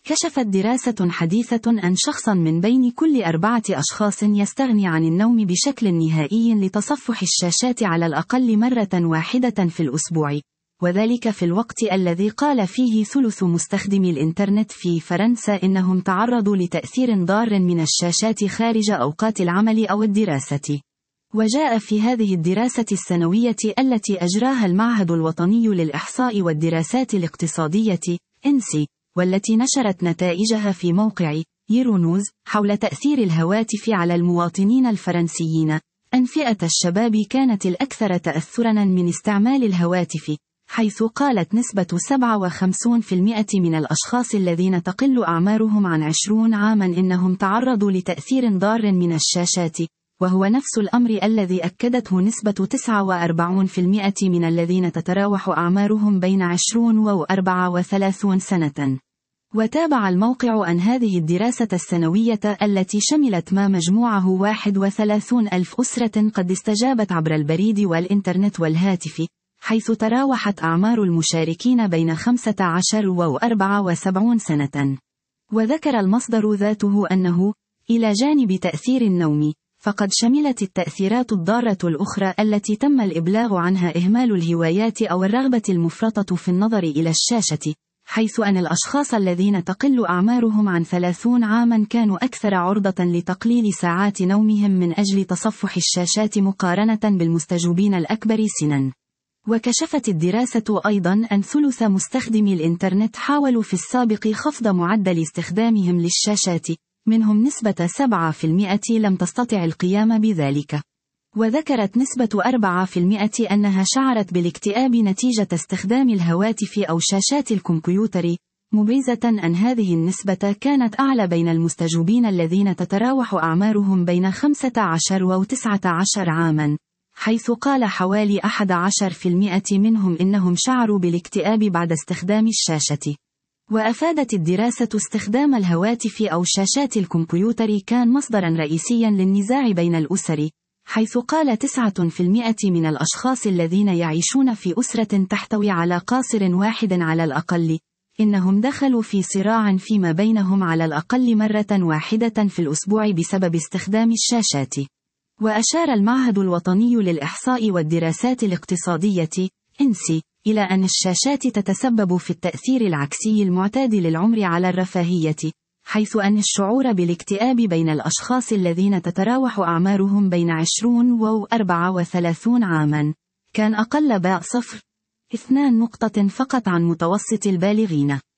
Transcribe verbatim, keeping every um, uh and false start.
كشفت دراسة حديثة أن شخصا من بين كل أربعة أشخاص يستغني عن النوم بشكل نهائي لتصفح الشاشات على الأقل مرة واحدة في الأسبوع، وذلك في الوقت الذي قال فيه ثلث مستخدمي الإنترنت في فرنسا إنهم تعرضوا لتأثير ضار من الشاشات خارج أوقات العمل أو الدراسة. وجاء في هذه الدراسة السنوية التي أجراها المعهد الوطني للإحصاء والدراسات الاقتصادية إنسي، والتي نشرت نتائجها في موقع يورونوز حول تأثير الهواتف على المواطنين الفرنسيين، أن فئة الشباب كانت الأكثر تأثراً من استعمال الهواتف، حيث قالت نسبة سبعة وخمسين بالمئة من الأشخاص الذين تقل أعمارهم عن عشرين عاماً إنهم تعرضوا لتأثير ضار من الشاشات، وهو نفس الأمر الذي أكدته نسبة تسعة وأربعين بالمئة من الذين تتراوح أعمارهم بين عشرين وأربعة وثلاثين سنة. وتابع الموقع أن هذه الدراسة السنوية التي شملت ما مجموعه واحد وثلاثين ألف أسرة قد استجابت عبر البريد والإنترنت والهاتف، حيث تراوحت أعمار المشاركين بين خمسة عشر وأربعة وسبعين سنة. وذكر المصدر ذاته أنه إلى جانب تأثير النوم، فقد شملت التأثيرات الضارة الأخرى التي تم الإبلاغ عنها إهمال الهوايات أو الرغبة المفرطة في النظر إلى الشاشة، حيث أن الأشخاص الذين تقل أعمارهم عن ثلاثين عاماً كانوا أكثر عرضة لتقليل ساعات نومهم من أجل تصفح الشاشات مقارنة بالمستجوبين الأكبر سناً. وكشفت الدراسة أيضاً أن ثلث مستخدمي الإنترنت حاولوا في السابق خفض معدل استخدامهم للشاشات، منهم نسبة سبعة بالمئة لم تستطع القيام بذلك. وذكرت نسبة أربعة بالمئة أنها شعرت بالاكتئاب نتيجة استخدام الهواتف أو شاشات الكمبيوتر، مبرزة أن هذه النسبة كانت أعلى بين المستجوبين الذين تتراوح أعمارهم بين خمسة عشر وتسعة عشر عاماً، حيث قال حوالي أحد عشر بالمئة منهم إنهم شعروا بالاكتئاب بعد استخدام الشاشة. وأفادت الدراسة استخدام الهواتف أو شاشات الكمبيوتر كان مصدراً رئيسياً للنزاع بين الأسر، حيث قال تسعة بالمئة من الأشخاص الذين يعيشون في أسرة تحتوي على قاصر واحد على الأقل، إنهم دخلوا في صراع فيما بينهم على الأقل مرة واحدة في الأسبوع بسبب استخدام الشاشات. وأشار المعهد الوطني للإحصاء والدراسات الاقتصادية إنسي إلى أن الشاشات تتسبب في التأثير العكسي المعتاد للعمر على الرفاهية، حيث أن الشعور بالاكتئاب بين الأشخاص الذين تتراوح أعمارهم بين عشرين وأربعة وثلاثين عاماً كان أقل باء صفر اثنان نقطة فقط عن متوسط البالغين.